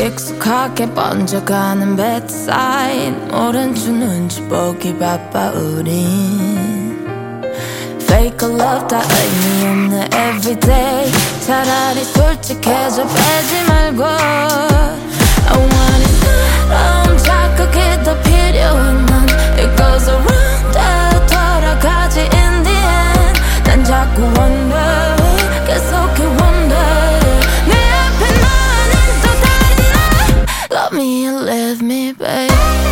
익숙하게 번져가는 bedside 모른 척 눈치 보기 바빠 우린 Fake love 다 의미 없는 everyday 차라리 솔직해져 빼지 말고 I want it 새로운 자극이 더 필요해 난 It goes around 다 돌아가지 in the end 난 자꾸 wonder 계속해 wonder 내 앞에 너는 또 다른 나 Love me and leave me babe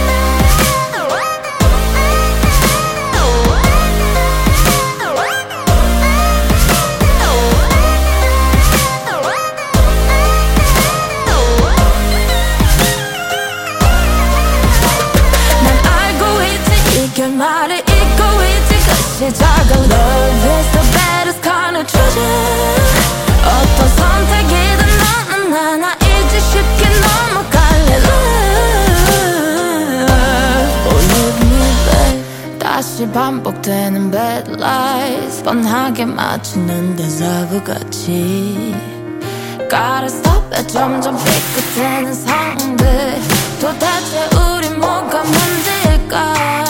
결말을 잊고 있지 그 시작은 Love is the baddest kind of treasure 어떤 선택이든 너는 하나 잊지 쉽게 넘어갈래 Love Oh leave me babe 다시 반복되는 bad lies 뻔하게 맞추는 데자부같이 Gotta stop it 점점 삐끗대는 상황들 도대체 우리 뭐가 문제일까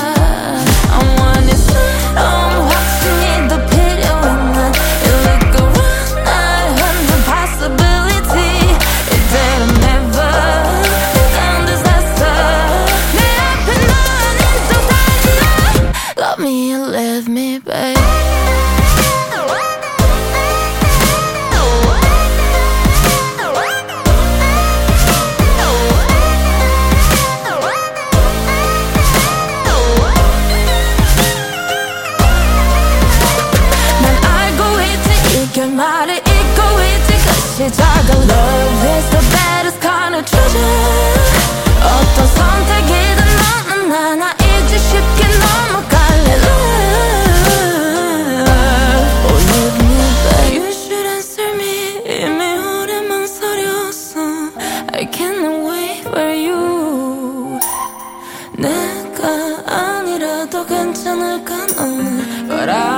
Love me and leave me, babe 난 알고 있지 이 결말을 잊고 있지 그 시작은 Love is the baddest kind of treasure 어떤 선택이든 너는 하나 잊지 쉽게 넘어갈래 Love Oh leave me babe You should answer me 이미 오래 망설였어 I cannot wait for you 내가 아니라도 괜찮을까 너는 But I